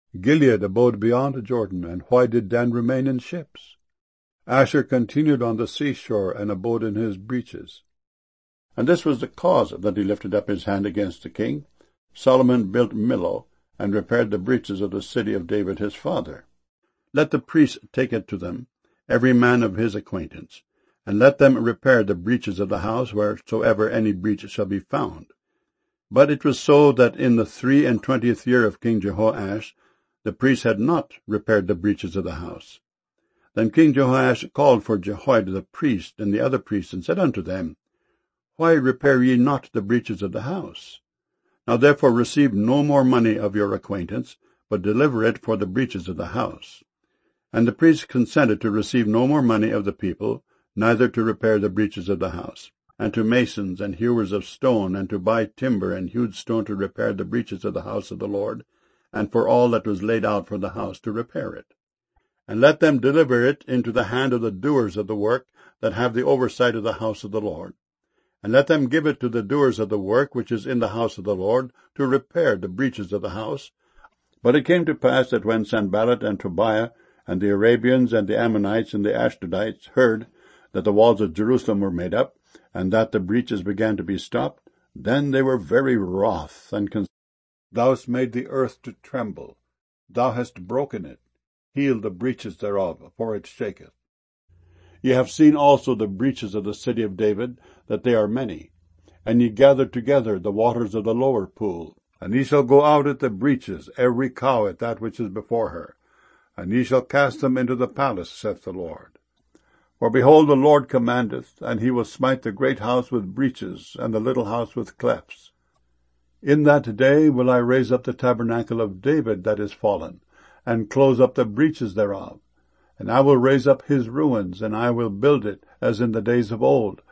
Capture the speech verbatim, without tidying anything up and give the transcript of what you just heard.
Gilead abode beyond Jordan, and why did Dan remain in ships? Asher continued on the seashore, and abode in his breaches. And this was the cause that he lifted up his hand against the king. Solomon built Millo, and repaired the breaches of the city of David his father. Let the priests take it to them, every man of his acquaintance, and let them repair the breaches of the house wheresoever any breach shall be found. But it was so that in the three and twentieth year of King Jehoash, the priests had not repaired the breaches of the house. Then King Jehoash called for Jehoiada the priest and the other priests, and said unto them, Why repair ye not the breaches of the house? Now therefore receive no more money of your acquaintance, but deliver it for the breaches of the house. And the priests consented to receive no more money of the people, neither to repair the breaches of the house, and to masons and hewers of stone, and to buy timber and hewed stone to repair the breaches of the house of the Lord, and for all that was laid out for the house to repair it. And let them deliver it into the hand of the doers of the work, that have the oversight of the house of the Lord. And let them give it to the doers of the work which is in the house of the Lord, to repair the breaches of the house. But it came to pass that when Sanballat and Tobiah, and the Arabians, and the Ammonites, and the Ashdodites heard that the walls of Jerusalem were made up, and that the breaches began to be stopped, then they were very wroth, and considered, Thou hast made the earth to tremble, thou hast broken it, heal the breaches thereof, for it shaketh. Ye have seen also the breaches of the city of David, that they are many, and ye gathered together the waters of the lower pool. And ye shall go out at the breaches, every cow at that which is before her, and ye shall cast them into the palace, saith the Lord. For behold, the Lord commandeth, and he will smite the great house with breaches, and the little house with clefts. In that day will I raise up the tabernacle of David that is fallen, and close up the breaches thereof. And I will raise up his ruins, and I will build it, as in the days of old,